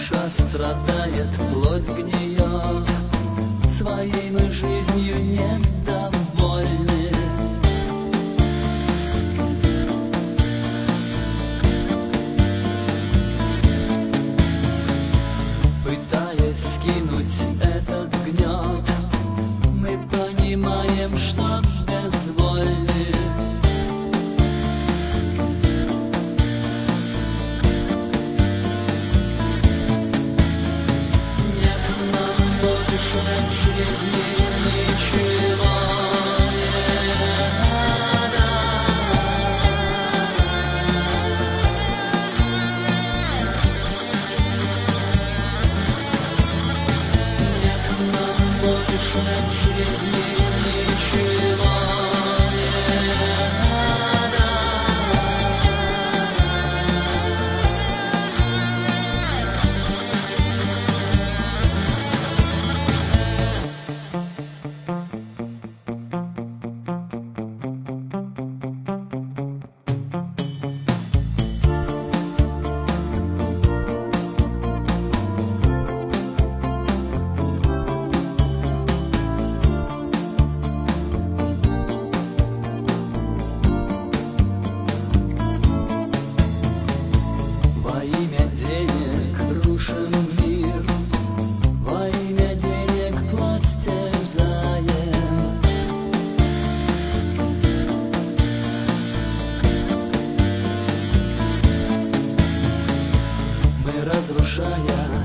Душа страдает, плоть гниет, своей мы жизнью недовольны. Пытаясь скинуть этот гнет, мы понимаем, что безвольны. В жизни ничего не надо. Нет нам больше в жизни ничего не надо. Во имя денег рушим мир, во имя денег плоть терзаем. Мы, разрушая